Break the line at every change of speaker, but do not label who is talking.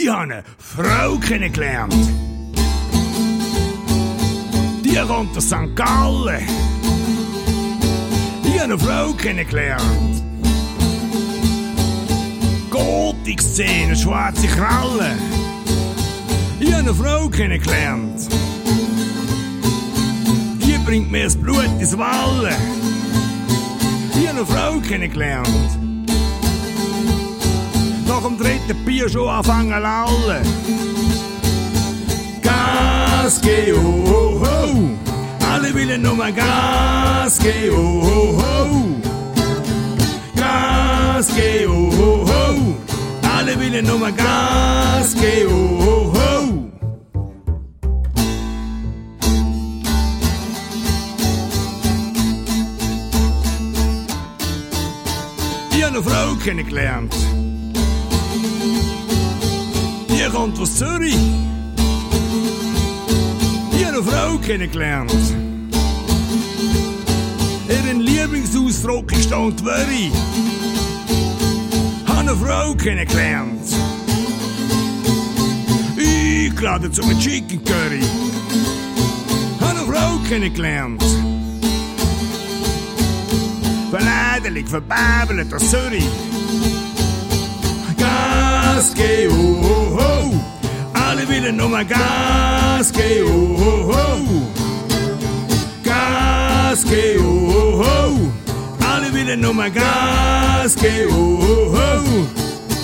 Ich habe eine Frau kennengelernt. Die kommt aus St. Gallen. Ich habe eine Frau kennengelernt. Gotik-Szene, schwarze Krallen. Ich habe eine Frau kennengelernt. Die bringt mir das Blut ins Wallen. Ich habe eine Frau kennengelernt. Nach dem dritten Bier schon anfangen lallen. Gas geben, oh, oh, oh. Alle wollen nur Gas geben, oh, oh, oh. Gas geben, oh, oh, oh. Alle wollen nur Gas geben, oh, oh, oh. Ich habe eine Frau kennengelernt. Die kommt aus Zürich. Ich habe eine Frau kennengelernt. Ihren Lieblingsausdruck ist da und Wörri. Ich habe eine Frau kennengelernt. Eingeladen zu einem Chicken Curry. Ich habe eine Frau kennengelernt. Verleidelijk, verbabelen aus Zürich. Gas geben, oh, oh, oh. Alle wollen nur Gas geben, oh, oh, oh. Gas geben, oh, oh, oh. Alle wollen nur Gas geben, oh, oh, oh.